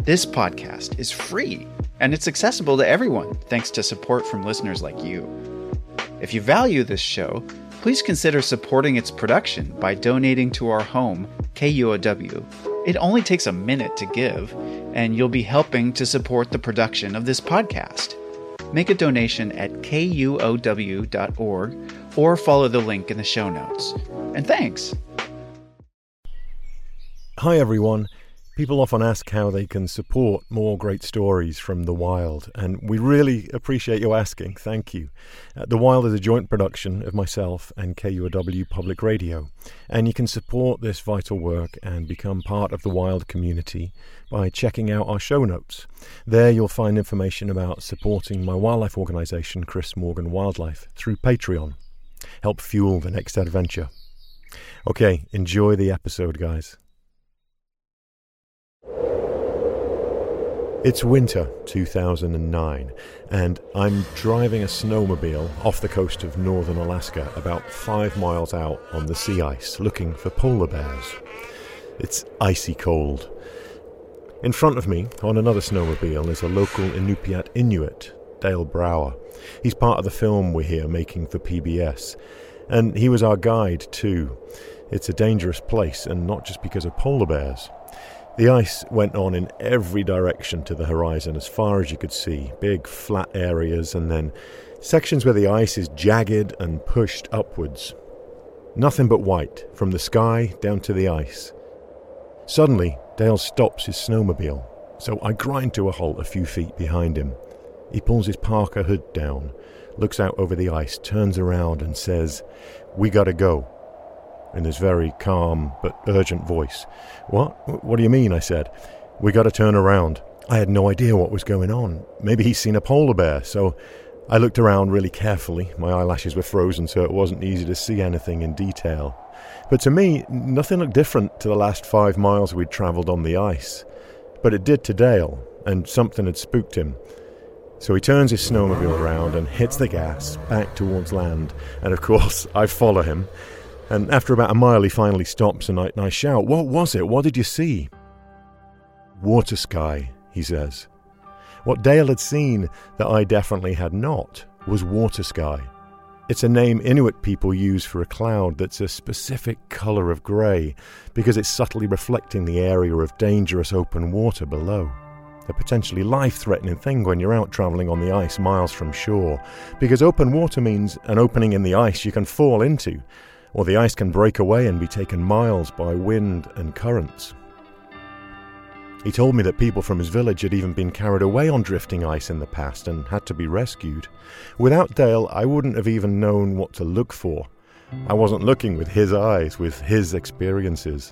This podcast is free, and it's accessible to everyone thanks to support from listeners like you. If you value this show, please consider supporting its production by donating to our home, KUOW. It only takes a minute to give, and you'll be helping to support the production of this podcast. Make a donation at kuow.org or follow the link in the show notes. And thanks! Hi everyone. People often ask how they can support more great stories from The Wild, and we really appreciate you asking. Thank you. The Wild is a joint production of myself and KUOW Public Radio, and you can support this vital work and become part of the Wild community by checking out our show notes. There you'll find information about supporting my wildlife organisation, Chris Morgan Wildlife, through Patreon. Help fuel the next adventure. Okay, enjoy the episode, guys. It's winter 2009, and I'm driving a snowmobile off the coast of northern Alaska, about 5 miles out on the sea ice, looking for polar bears. It's icy cold. In front of me, on another snowmobile, is a local Inupiat Inuit, Dale Brower. He's part of the film we're here making for PBS, and he was our guide too. It's a dangerous place, and not just because of polar bears. The ice went on in every direction to the horizon as far as you could see, big flat areas and then sections where the ice is jagged and pushed upwards. Nothing but white, from the sky down to the ice. Suddenly, Dale stops his snowmobile, so I grind to a halt a few feet behind him. He pulls his parka hood down, looks out over the ice, turns around and says, "We gotta go," in his very calm but urgent voice. What do you mean?" I said. "We got to turn around." I had no idea what was going on. Maybe he's seen a polar bear, so I looked around really carefully. My eyelashes were frozen, so it wasn't easy to see anything in detail. But to me, nothing looked different to the last 5 miles we'd travelled on the ice. But it did to Dale, and something had spooked him. So he turns his snowmobile around and hits the gas back towards land, and of course I follow him. And after about a mile, he finally stops and I shout, "What was it? What did you see?" "Water sky," he says. What Dale had seen that I definitely had not was water sky. It's a name Inuit people use for a cloud that's a specific colour of grey because it's subtly reflecting the area of dangerous open water below. A potentially life-threatening thing when you're out travelling on the ice miles from shore, because open water means an opening in the ice you can fall into, or the ice can break away and be taken miles by wind and currents. He told me that people from his village had even been carried away on drifting ice in the past and had to be rescued. Without Dale, I wouldn't have even known what to look for. I wasn't looking with his eyes, with his experiences.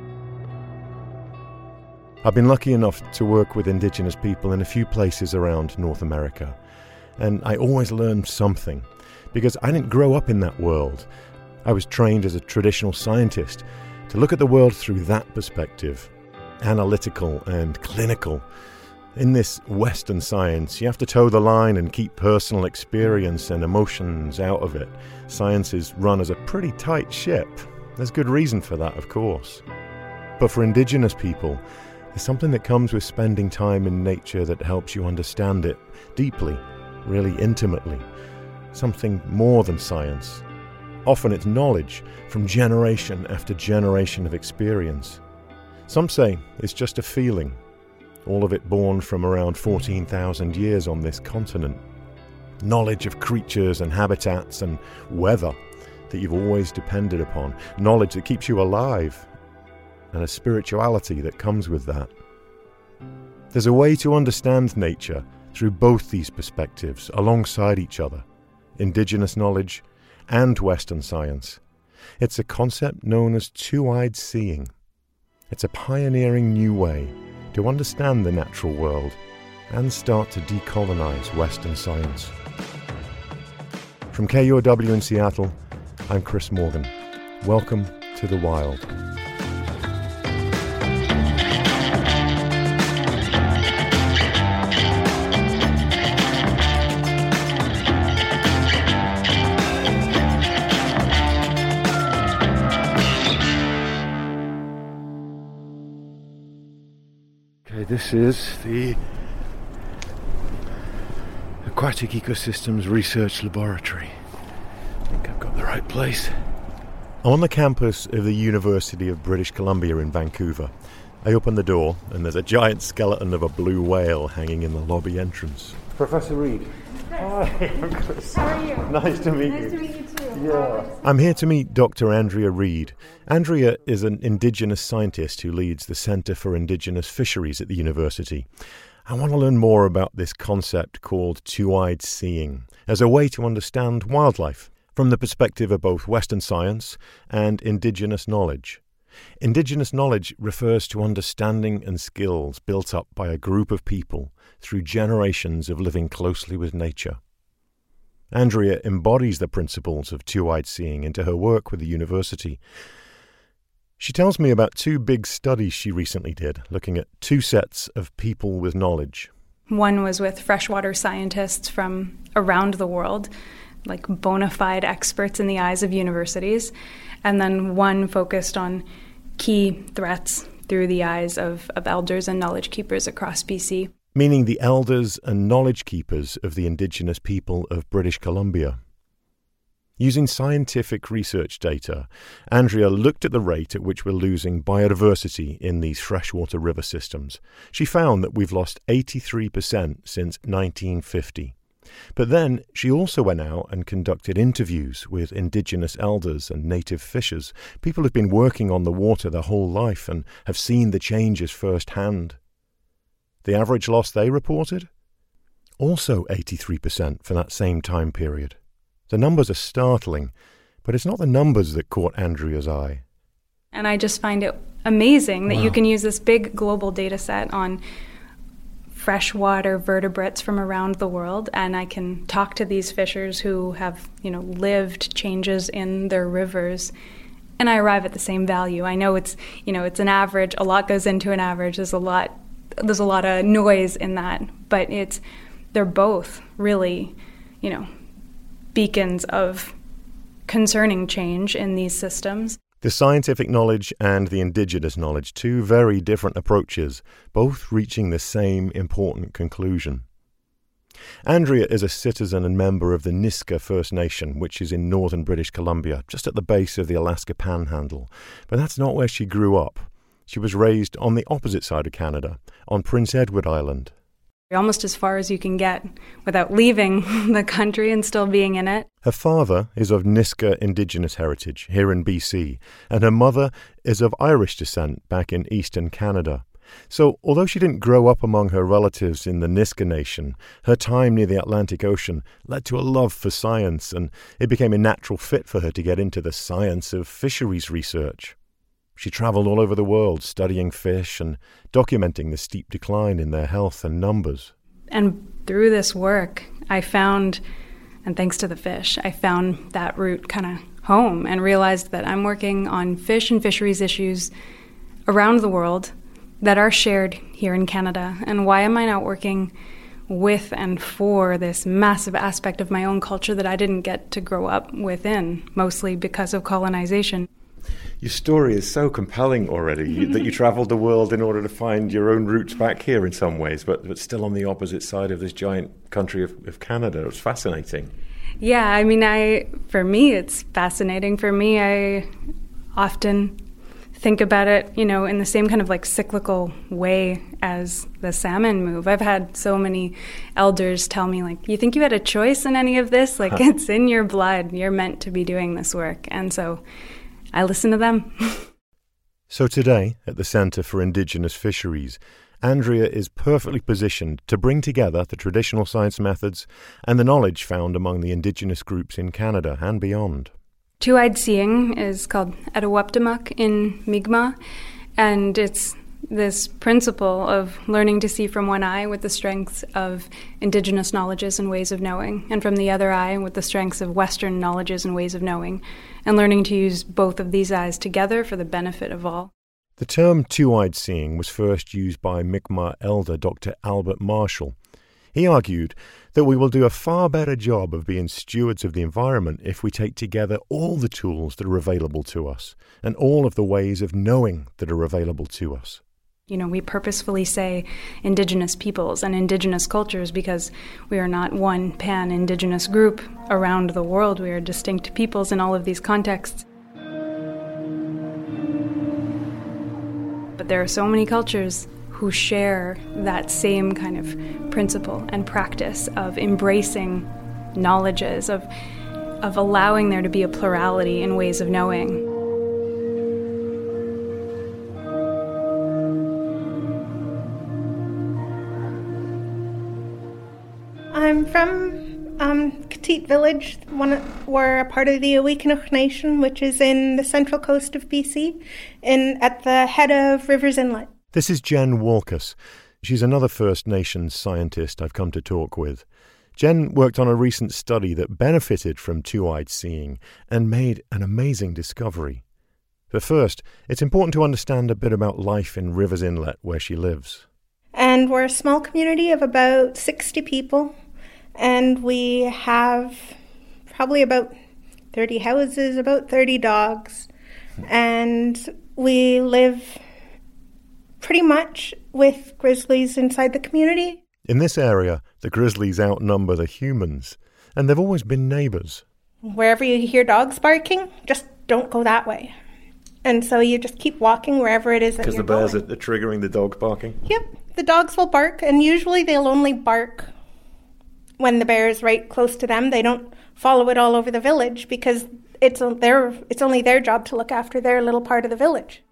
I've been lucky enough to work with Indigenous people in a few places around North America, and I always learned something, because I didn't grow up in that world. I was trained as a traditional scientist to look at the world through that perspective, analytical and clinical. In this Western science, you have to toe the line and keep personal experience and emotions out of it. Science is run as a pretty tight ship. There's good reason for that, of course. But for Indigenous people, there's something that comes with spending time in nature that helps you understand it deeply, really intimately. Something more than science. Often it's knowledge from generation after generation of experience. Some say it's just a feeling, all of it born from around 14,000 years on this continent. Knowledge of creatures and habitats and weather that you've always depended upon. Knowledge that keeps you alive, and a spirituality that comes with that. There's a way to understand nature through both these perspectives alongside each other. Indigenous knowledge and Western science. It's a concept known as two-eyed seeing. It's a pioneering new way to understand the natural world and start to decolonize Western science. From KUOW in Seattle, I'm Chris Morgan. Welcome to The Wild. This This is the Aquatic Ecosystems Research Laboratory. I think I've got the right place. I'm on the campus of the University of British Columbia in Vancouver. I open the door and there's a giant skeleton of a blue whale hanging in the lobby entrance. Professor Reid. Hi, I'm Chris. How are you? Nice to meet you. Nice to meet you too. Yeah. I'm here to meet Dr. Andrea Reid. Andrea is an Indigenous scientist who leads the Centre for Indigenous Fisheries at the university. I want to learn more about this concept called two-eyed seeing as a way to understand wildlife from the perspective of both Western science and Indigenous knowledge. Indigenous knowledge refers to understanding and skills built up by a group of people through generations of living closely with nature. Andrea embodies the principles of two-eyed seeing into her work with the university. She tells me about two big studies she recently did, looking at two sets of people with knowledge. One was with freshwater scientists from around the world, like bona fide experts in the eyes of universities, and then one focused on key threats through the eyes of elders and knowledge keepers across BC. Meaning the elders and knowledge keepers of the Indigenous people of British Columbia. Using scientific research data, Andrea looked at the rate at which we're losing biodiversity in these freshwater river systems. She found that we've lost 83% since 1950. But then she also went out and conducted interviews with Indigenous elders and native fishers, people who've been working on the water their whole life and have seen the changes firsthand. The average loss they reported? Also 83% for that same time period. The numbers are startling, but it's not the numbers that caught Andrea's eye. And I just find it amazing that you can use this big global data set on freshwater vertebrates from around the world, and I can talk to these fishers who have, lived changes in their rivers, and I arrive at the same value. I know it's an average. A lot goes into an average. There's a lot of noise in that, but they're both really, beacons of concerning change in these systems. The scientific knowledge and the Indigenous knowledge, two very different approaches, both reaching the same important conclusion. Andrea is a citizen and member of the Nisga'a First Nation, which is in northern British Columbia, just at the base of the Alaska Panhandle. But that's not where she grew up. She was raised on the opposite side of Canada, on Prince Edward Island. Almost as far as you can get without leaving the country and still being in it. Her father is of Nisga'a Indigenous heritage here in BC, and her mother is of Irish descent back in eastern Canada. So, although she didn't grow up among her relatives in the Nisga'a Nation, her time near the Atlantic Ocean led to a love for science, and it became a natural fit for her to get into the science of fisheries research. She travelled all over the world studying fish and documenting the steep decline in their health and numbers. And through this work, I found, and thanks to the fish, I found that route kind of home and realized that I'm working on fish and fisheries issues around the world that are shared here in Canada. And why am I not working with and for this massive aspect of my own culture that I didn't get to grow up within, mostly because of colonization? Your story is so compelling already that you travelled the world in order to find your own roots back here in some ways, but still on the opposite side of this giant country of Canada. It's fascinating. Yeah, I mean, for me, it's fascinating. For me, I often think about it, in the same kind of like cyclical way as the salmon move. I've had so many elders tell me, like, you think you had a choice in any of this? Like, it's in your blood. You're meant to be doing this work. And so I listen to them. So today, at the Centre for Indigenous Fisheries, Andrea is perfectly positioned to bring together the traditional science methods and the knowledge found among the Indigenous groups in Canada and beyond. Two-eyed seeing is called Etoweptimuk in Mi'kmaq, and it's this principle of learning to see from one eye with the strengths of Indigenous knowledges and ways of knowing, and from the other eye with the strengths of Western knowledges and ways of knowing, and learning to use both of these eyes together for the benefit of all. The term two-eyed seeing was first used by Mi'kmaq elder Dr. Albert Marshall. He argued that we will do a far better job of being stewards of the environment if we take together all the tools that are available to us and all of the ways of knowing that are available to us. We purposefully say indigenous peoples and indigenous cultures because we are not one pan-indigenous group around the world. We are distinct peoples in all of these contexts. But there are so many cultures who share that same kind of principle and practice of embracing knowledges, of allowing there to be a plurality in ways of knowing. I'm from Katite Village. We're a part of the Oikanuk Nation, which is in the central coast of BC, at the head of Rivers Inlet. This is Jen Walkus. She's another First Nations scientist I've come to talk with. Jen worked on a recent study that benefited from two-eyed seeing and made an amazing discovery. But first, it's important to understand a bit about life in Rivers Inlet, where she lives. And we're a small community of about 60 people. And we have probably about 30 houses, about 30 dogs. And we live pretty much with grizzlies inside the community. In this area, the grizzlies outnumber the humans, and they've always been neighbours. Wherever you hear dogs barking, just don't go that way. And so you just keep walking wherever it is that you're going. Because the bears are triggering the dogs barking? Yep, the dogs will bark, and usually they'll only bark when the bear is right close to them. They don't follow it all over the village because it's only their job to look after their little part of the village.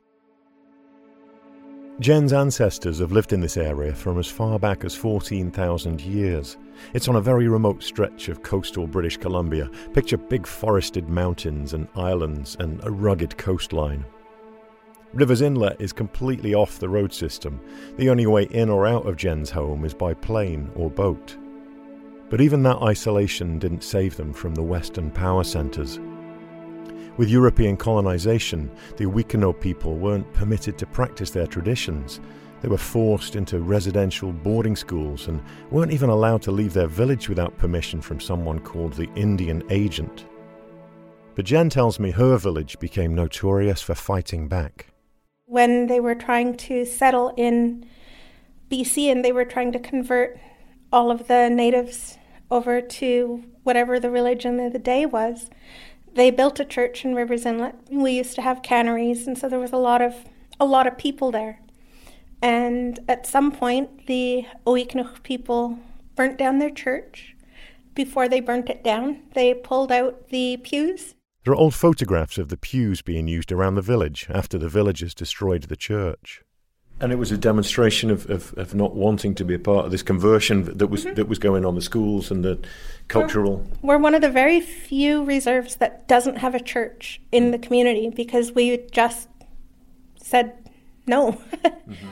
Jen's ancestors have lived in this area from as far back as 14,000 years. It's on a very remote stretch of coastal British Columbia. Picture big forested mountains and islands and a rugged coastline. Rivers Inlet is completely off the road system. The only way in or out of Jen's home is by plane or boat. But even that isolation didn't save them from the Western power centres. With European colonisation, the Wickenow people weren't permitted to practice their traditions. They were forced into residential boarding schools and weren't even allowed to leave their village without permission from someone called the Indian Agent. But Jen tells me her village became notorious for fighting back. When they were trying to settle in BC and they were trying to convert all of the natives over to whatever the religion of the day was, they built a church in Rivers Inlet. We used to have canneries, and so there was a lot of people there. And at some point, the Oikanuk people burnt down their church. Before they burnt it down, they pulled out the pews. There are old photographs of the pews being used around the village after the villagers destroyed the church. And it was a demonstration of not wanting to be a part of this conversion that was going on, the schools and the cultural... We're one of the very few reserves that doesn't have a church in the community because we just said no. Mm-hmm.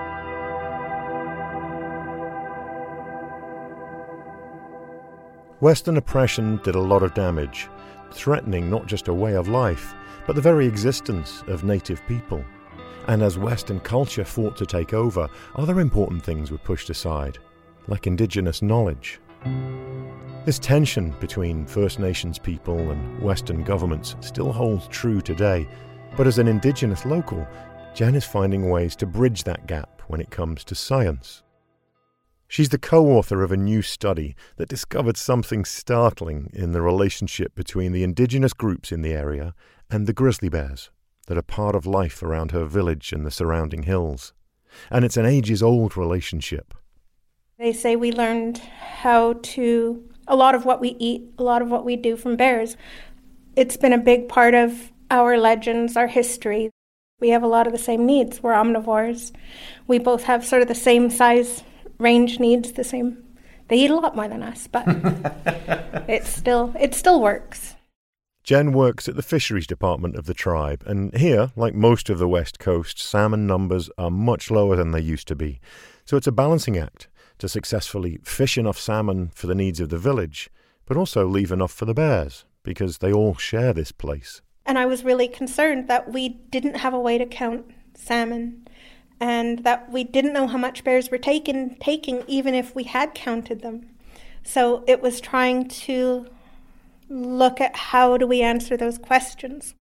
Western oppression did a lot of damage, threatening not just a way of life, but the very existence of native people. And as Western culture fought to take over, other important things were pushed aside, like indigenous knowledge. This tension between First Nations people and Western governments still holds true today, but as an indigenous local, Jen is finding ways to bridge that gap when it comes to science. She's the co-author of a new study that discovered something startling in the relationship between the indigenous groups in the area and the grizzly bears that are part of life around her village and the surrounding hills. And it's an ages-old relationship. They say we learned a lot of what we eat, a lot of what we do from bears. It's been a big part of our legends, our history. We have a lot of the same needs. We're omnivores. We both have sort of the same size range needs, the same. They eat a lot more than us, but it still works. Jen works at the fisheries department of the tribe, and here, like most of the West Coast, salmon numbers are much lower than they used to be. So it's a balancing act to successfully fish enough salmon for the needs of the village, but also leave enough for the bears, because they all share this place. And I was really concerned that we didn't have a way to count salmon, and that we didn't know how much bears were taking even if we had counted them. So it was trying to look at how do we answer those questions.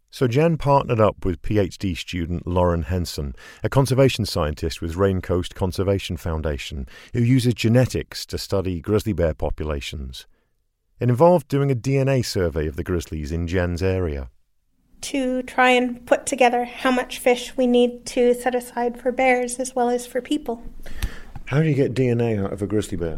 So Jen partnered up with PhD student Lauren Henson, a conservation scientist with Raincoast Conservation Foundation, who uses genetics to study grizzly bear populations. It involved doing a DNA survey of the grizzlies in Jen's area. To try and put together how much fish we need to set aside for bears as well as for people. How do you get DNA out of a grizzly bear?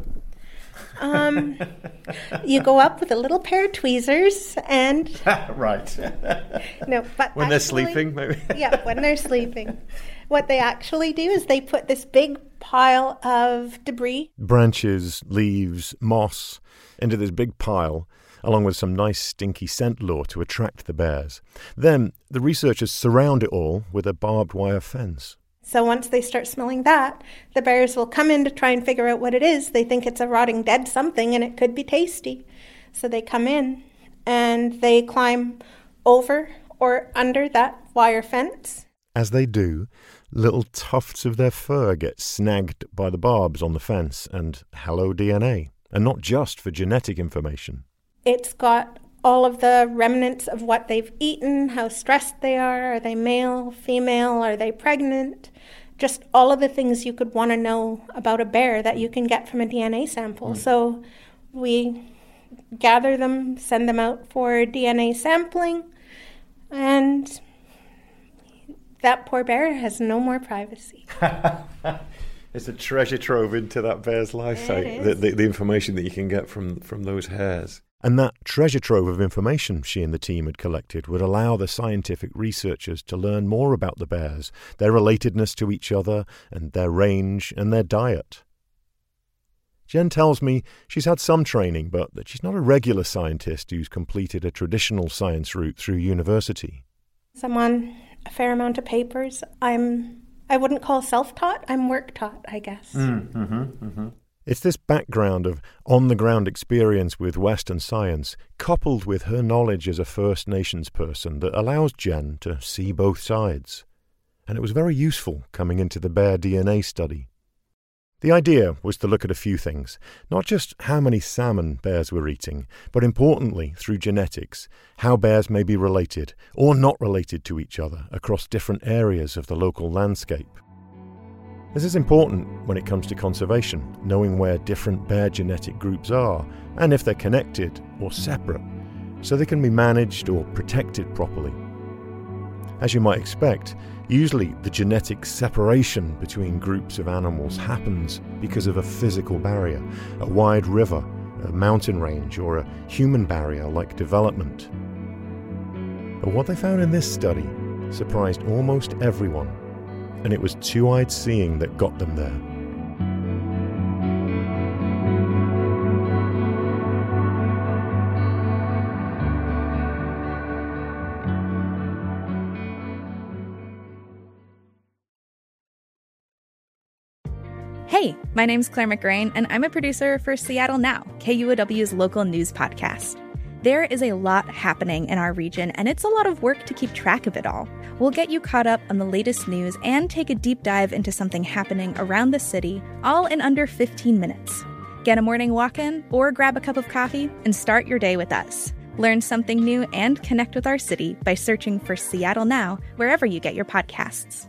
You go up with a little pair of tweezers and... Right. No, but when they're sleeping, maybe? Yeah, when they're sleeping. What they actually do is they put this big pile of debris. Branches, leaves, moss, into this big pile, along with some nice stinky scent lure to attract the bears. Then the researchers surround it all with a barbed wire fence. So once they start smelling that, the bears will come in to try and figure out what it is. They think it's a rotting dead something and it could be tasty. So they come in and they climb over or under that wire fence. As they do, little tufts of their fur get snagged by the barbs on the fence and hello DNA. And not just for genetic information. It's got all of the remnants of what they've eaten, how stressed they are they male, female, are they pregnant? Just all of the things you could want to know about a bear that you can get from a DNA sample. So we gather them, send them out for DNA sampling, and that poor bear has no more privacy. It's a treasure trove into that bear's life, the information that you can get from those hairs. And that treasure trove of information she and the team had collected would allow the scientific researchers to learn more about the bears, their relatedness to each other, and their range and their diet. Jen tells me she's had some training, but that she's not a regular scientist who's completed a traditional science route through university. I'm on a fair amount of papers. I wouldn't call self-taught, I'm work-taught, I guess. It's this background of on-the-ground experience with Western science, coupled with her knowledge as a First Nations person, that allows Jen to see both sides. And it was very useful coming into the bear DNA study. The idea was to look at a few things, not just how many salmon bears were eating, but importantly, through genetics, how bears may be related or not related to each other across different areas of the local landscape. This is important when it comes to conservation, knowing where different bear genetic groups are and if they're connected or separate, so they can be managed or protected properly. As you might expect, usually the genetic separation between groups of animals happens because of a physical barrier, a wide river, a mountain range, or a human barrier like development. But what they found in this study surprised almost everyone. And it was two-eyed seeing that got them there. Hey, my name's Claire McGrain, and I'm a producer for Seattle Now, KUOW's local news podcast. There is a lot happening in our region, and it's a lot of work to keep track of it all. We'll get you caught up on the latest news and take a deep dive into something happening around the city, all in under 15 minutes. Get a morning walk-in or grab a cup of coffee and start your day with us. Learn something new and connect with our city by searching for Seattle Now wherever you get your podcasts.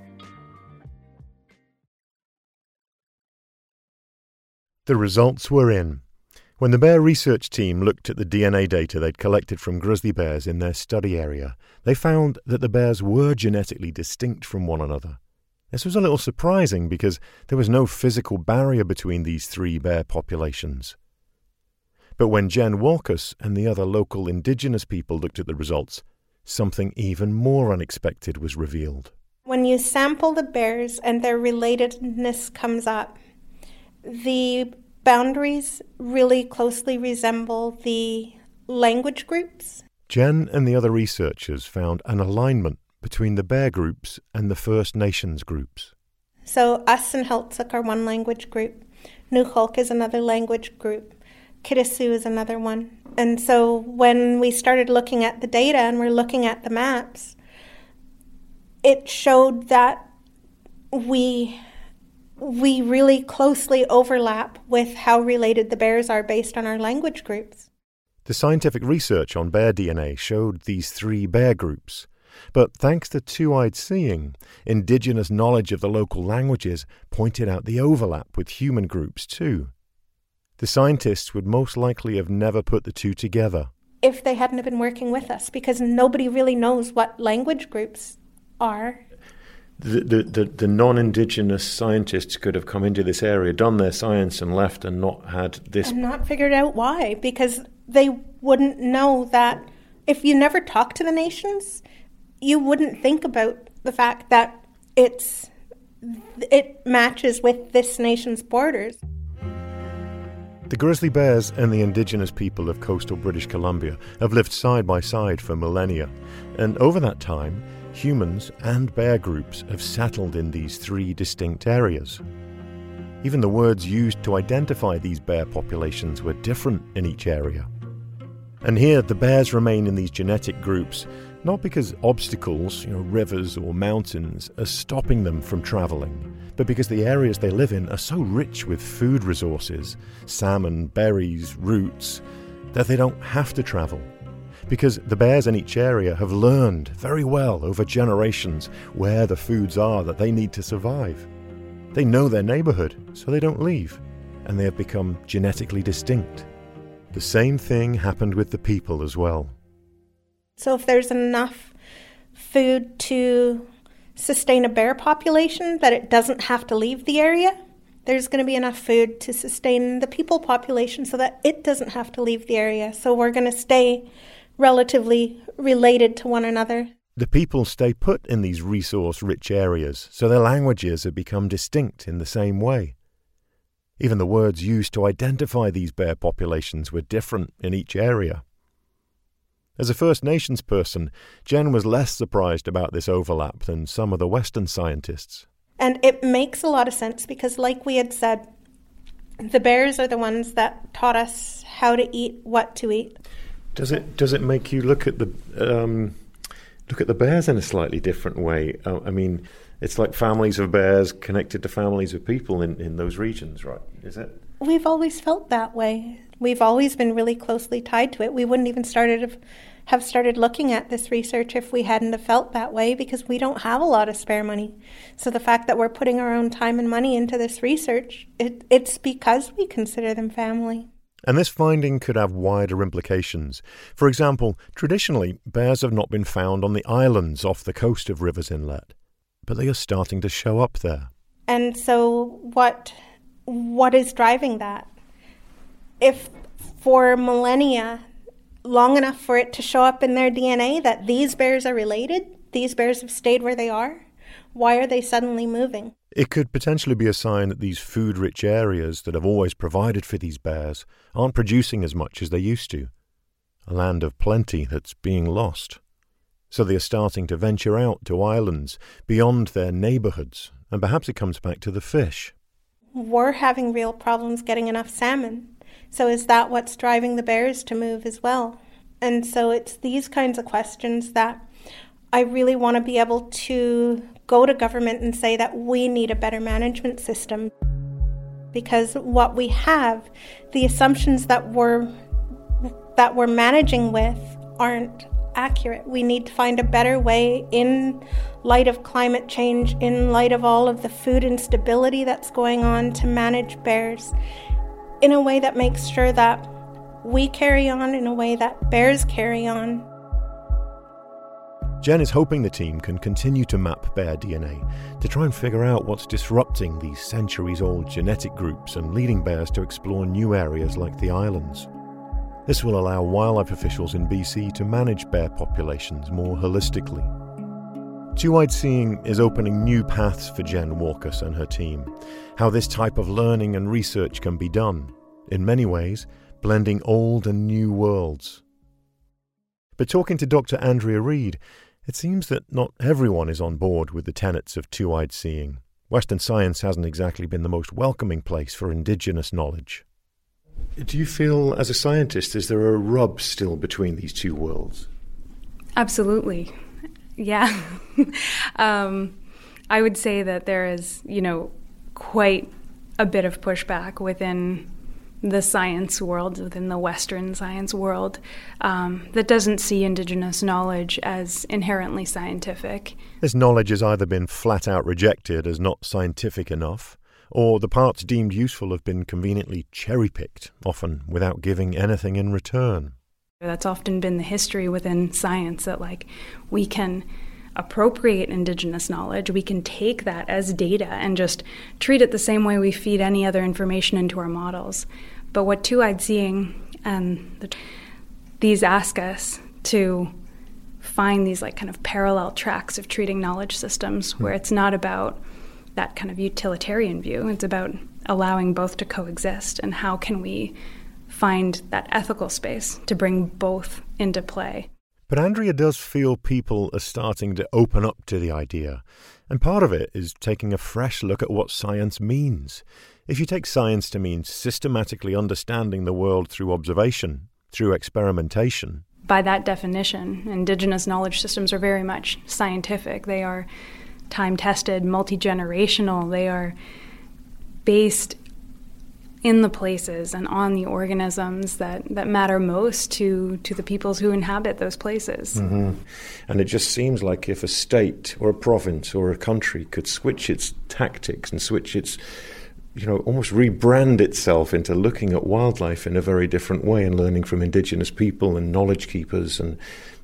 The results were in. When the bear research team looked at the DNA data they'd collected from grizzly bears in their study area, they found that the bears were genetically distinct from one another. This was a little surprising because there was no physical barrier between these three bear populations. But when Jen Walkus and the other local indigenous people looked at the results, something even more unexpected was revealed. When you sample the bears and their relatedness comes up, the boundaries really closely resemble the language groups. Jen and the other researchers found an alignment between the bear groups and the First Nations groups. So us and Heiltsuk are one language group. Nuu-chulk is another language group. Kitasoo is another one. And so when we started looking at the data and we're looking at the maps, it showed that we really closely overlap with how related the bears are based on our language groups. The scientific research on bear DNA showed these three bear groups, But thanks to two-eyed seeing, indigenous knowledge of the local languages pointed out the overlap with human groups too. The scientists would most likely have never put the two together if they hadn't have been working with us, because nobody really knows what language groups are. The non-indigenous scientists could have come into this area, done their science and left and not had this... And not figured out why, because they wouldn't know that if you never talk to the nations, you wouldn't think about the fact that it matches with this nation's borders. The grizzly bears and the indigenous people of coastal British Columbia have lived side by side for millennia, and over that time, humans and bear groups have settled in these three distinct areas. Even the words used to identify these bear populations were different in each area. And here, the bears remain in these genetic groups, not because obstacles, rivers or mountains, are stopping them from travelling, but because the areas they live in are so rich with food resources, salmon, berries, roots, that they don't have to travel. Because the bears in each area have learned very well over generations where the foods are that they need to survive. They know their neighbourhood, so they don't leave, and they have become genetically distinct. The same thing happened with the people as well. So if there's enough food to sustain a bear population that it doesn't have to leave the area, there's going to be enough food to sustain the people population so that it doesn't have to leave the area. So we're going to stay relatively related to one another. The people stay put in these resource-rich areas, so their languages have become distinct in the same way. Even the words used to identify these bear populations were different in each area. As a First Nations person, Jen was less surprised about this overlap than some of the Western scientists. And it makes a lot of sense because, like we had said, the bears are the ones that taught us how to eat, what to eat. Does it make you look at the bears in a slightly different way? I mean, it's like families of bears connected to families of people in those regions, right? Is it? We've always felt that way. We've always been really closely tied to it. We wouldn't even have started looking at this research if we hadn't have felt that way, because we don't have a lot of spare money. So the fact that we're putting our own time and money into this research, it's because we consider them family. And this finding could have wider implications. For example, traditionally, bears have not been found on the islands off the coast of Rivers Inlet, but they are starting to show up there. And so what is driving that? If for millennia, long enough for it to show up in their DNA that these bears are related, these bears have stayed where they are, why are they suddenly moving? It could potentially be a sign that these food-rich areas that have always provided for these bears aren't producing as much as they used to. A land of plenty that's being lost. So they are starting to venture out to islands beyond their neighbourhoods, and perhaps it comes back to the fish. We're having real problems getting enough salmon. So is that what's driving the bears to move as well? And so it's these kinds of questions that I really want to be able to go to government and say that we need a better management system. Because what we have, the assumptions that we're managing with aren't accurate. We need to find a better way in light of climate change, in light of all of the food instability that's going on, to manage bears in a way that makes sure that we carry on, in a way that bears carry on. Jen is hoping the team can continue to map bear DNA to try and figure out what's disrupting these centuries-old genetic groups and leading bears to explore new areas like the islands. This will allow wildlife officials in BC to manage bear populations more holistically. Two-Eyed Seeing is opening new paths for Jen Walkus and her team, how this type of learning and research can be done, in many ways, blending old and new worlds. But talking to Dr. Andrea Reid, it seems that not everyone is on board with the tenets of Two-Eyed Seeing. Western science hasn't exactly been the most welcoming place for indigenous knowledge. Do you feel, as a scientist, is there a rub still between these two worlds? Absolutely. Yeah. I would say that there is, quite a bit of pushback within the science world, within the Western science world, that doesn't see Indigenous knowledge as inherently scientific. This knowledge has either been flat out rejected as not scientific enough, or the parts deemed useful have been conveniently cherry-picked, often without giving anything in return. That's often been the history within science, that we can appropriate Indigenous knowledge, we can take that as data and just treat it the same way we feed any other information into our models. But what Two-Eyed Seeing and these ask us to find these kind of parallel tracks of treating knowledge systems where it's not about that kind of utilitarian view, it's about allowing both to coexist, and how can we find that ethical space to bring both into play. But Andrea does feel people are starting to open up to the idea, and part of it is taking a fresh look at what science means. If you take science to mean systematically understanding the world through observation, through experimentation. By that definition, Indigenous knowledge systems are very much scientific. They are time-tested, multi-generational. They are based in the places and on the organisms that matter most to the peoples who inhabit those places. Mm-hmm. And it just seems like if a state or a province or a country could switch its tactics and switch its, almost rebrand itself into looking at wildlife in a very different way and learning from Indigenous people and knowledge keepers, and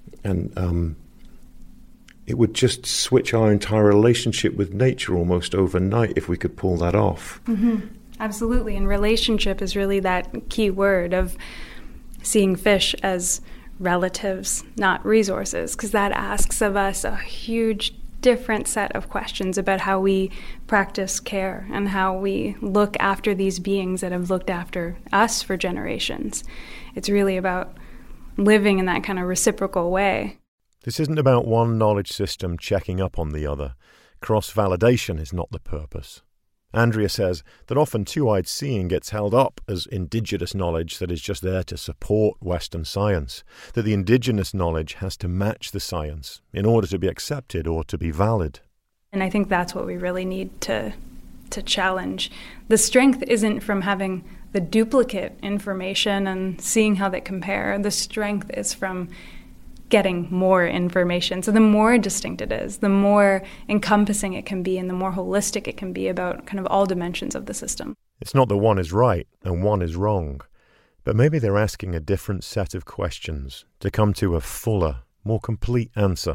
it would just switch our entire relationship with nature almost overnight if we could pull that off. Mm-hmm. Absolutely, and relationship is really that key word of seeing fish as relatives, not resources, because that asks of us a huge different set of questions about how we practice care and how we look after these beings that have looked after us for generations. It's really about living in that kind of reciprocal way. This isn't about one knowledge system checking up on the other. Cross-validation is not the purpose. Andrea says that often Two-Eyed Seeing gets held up as Indigenous knowledge that is just there to support Western science, that the Indigenous knowledge has to match the science in order to be accepted or to be valid. And I think that's what we really need to challenge. The strength isn't from having the duplicate information and seeing how they compare. The strength is from getting more information. So the more distinct it is, the more encompassing it can be, and the more holistic it can be about kind of all dimensions of the system. It's not that one is right and one is wrong, but maybe they're asking a different set of questions to come to a fuller, more complete answer.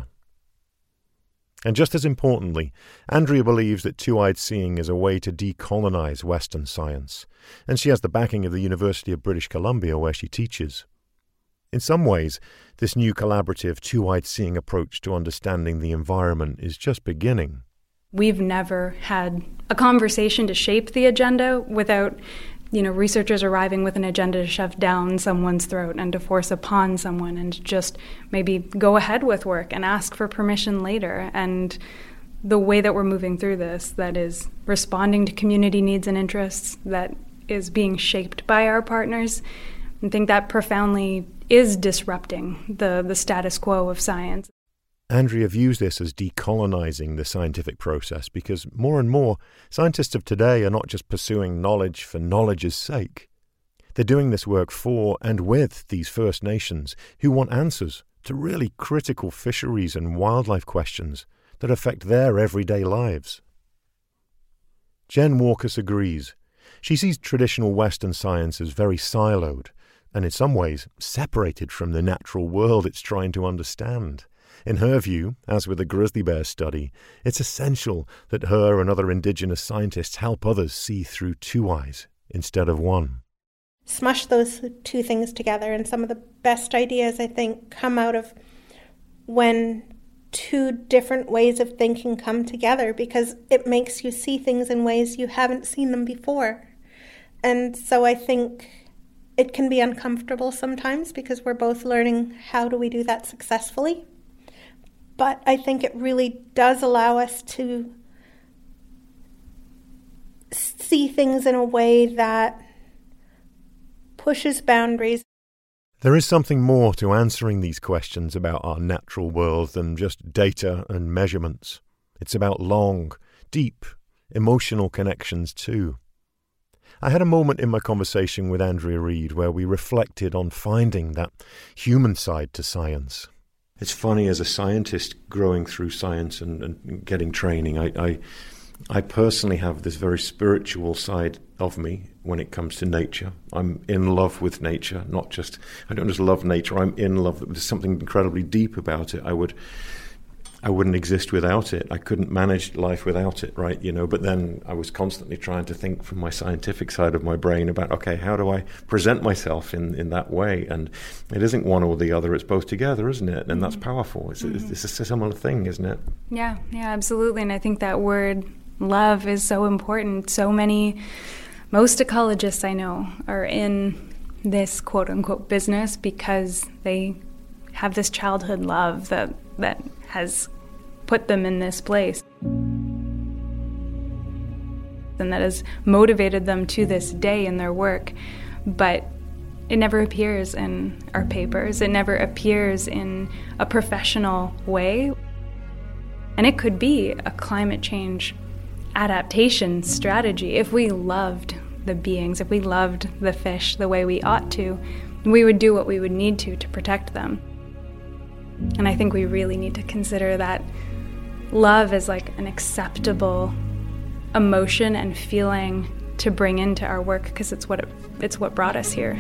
And just as importantly, Andrea believes that Two-Eyed Seeing is a way to decolonize Western science, and she has the backing of the University of British Columbia where she teaches. In some ways, this new collaborative Two-Eyed Seeing approach to understanding the environment is just beginning. We've never had a conversation to shape the agenda without, researchers arriving with an agenda to shove down someone's throat and to force upon someone and just maybe go ahead with work and ask for permission later. And the way that we're moving through this, that is responding to community needs and interests, that is being shaped by our partners, I think that profoundly is disrupting the status quo of science. Andrea views this as decolonizing the scientific process because more and more scientists of today are not just pursuing knowledge for knowledge's sake. They're doing this work for and with these First Nations who want answers to really critical fisheries and wildlife questions that affect their everyday lives. Jen Walkus agrees. She sees traditional Western science as very siloed, and in some ways separated from the natural world it's trying to understand. In her view, as with the grizzly bear study, it's essential that her and other Indigenous scientists help others see through two eyes instead of one. Smush those two things together, and some of the best ideas, I think, come out of when two different ways of thinking come together, because it makes you see things in ways you haven't seen them before. And so I think it can be uncomfortable sometimes because we're both learning how do we do that successfully. But I think it really does allow us to see things in a way that pushes boundaries. There is something more to answering these questions about our natural world than just data and measurements. It's about long, deep, emotional connections too. I had a moment in my conversation with Andrea Reid where we reflected on finding that human side to science. It's funny, as a scientist growing through science and getting training, I personally have this very spiritual side of me when it comes to nature. I'm in love with nature, I don't just love nature, I'm in love. There's something incredibly deep about it. I wouldn't exist without it. I couldn't manage life without it, right? But then I was constantly trying to think from my scientific side of my brain about, okay, how do I present myself in that way? And it isn't one or the other, it's both together, isn't it? And that's powerful. It's a similar thing, isn't it? Yeah, absolutely. And I think that word love is so important. Most ecologists I know are in this quote-unquote business because they have this childhood love that has put them in this place, and that has motivated them to this day in their work. But it never appears in our papers. It never appears in a professional way. And it could be a climate change adaptation strategy. If we loved the beings, if we loved the fish the way we ought to, we would do what we would need to protect them. And I think we really need to consider that love is like an acceptable emotion and feeling to bring into our work, because it's what brought us here.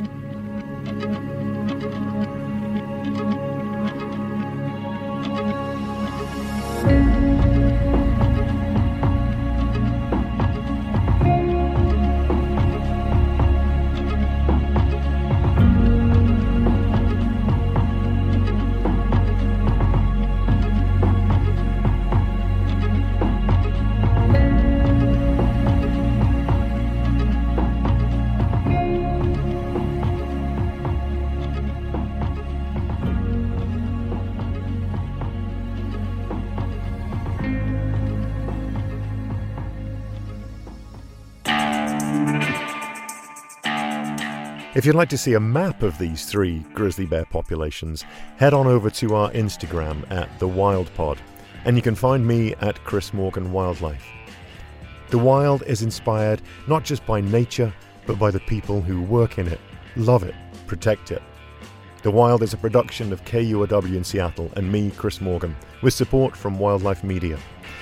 If you'd like to see a map of these three grizzly bear populations, head on over to our Instagram at The Wild Pod, and you can find me at Chris Morgan Wildlife. The Wild is inspired not just by nature, but by the people who work in it, love it, protect it. The Wild is a production of KUOW in Seattle and me, Chris Morgan, with support from Wildlife Media.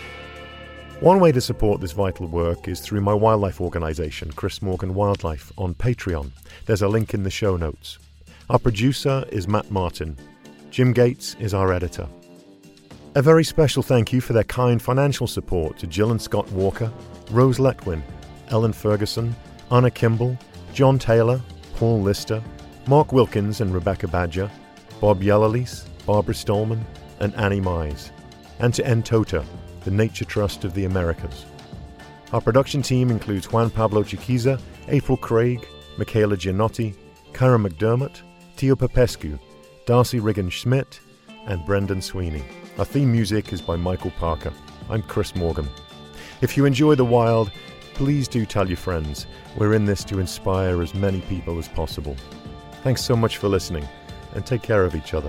One way to support this vital work is through my wildlife organisation, Chris Morgan Wildlife, on Patreon. There's a link in the show notes. Our producer is Matt Martin. Jim Gates is our editor. A very special thank you for their kind financial support to Jill and Scott Walker, Rose Letwin, Ellen Ferguson, Anna Kimball, John Taylor, Paul Lister, Mark Wilkins and Rebecca Badger, Bob Yellowlease, Barbara Stallman, and Annie Mize, and to NTOTA, the Nature Trust of the Americas. Our production team includes Juan Pablo Chiquiza, April Craig, Michaela Giannotti, Kyra McDermott, Tio Popescu, Darcy Riggin-Schmidt, and Brendan Sweeney. Our theme music is by Michael Parker. I'm Chris Morgan. If you enjoy The Wild, please do tell your friends. We're in this to inspire as many people as possible. Thanks so much for listening, and take care of each other.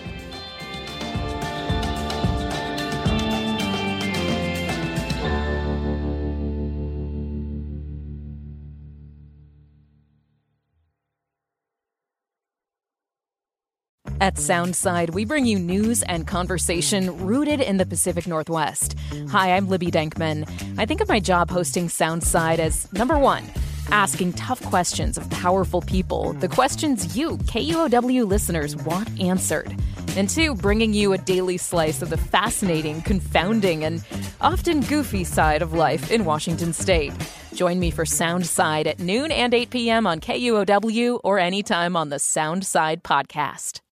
At Soundside, we bring you news and conversation rooted in the Pacific Northwest. Hi, I'm Libby Denkman. I think of my job hosting Soundside as, number one, asking tough questions of powerful people, the questions you, KUOW listeners, want answered. And two, bringing you a daily slice of the fascinating, confounding, and often goofy side of life in Washington State. Join me for Soundside at noon and 8 p.m. on KUOW or anytime on the Soundside podcast.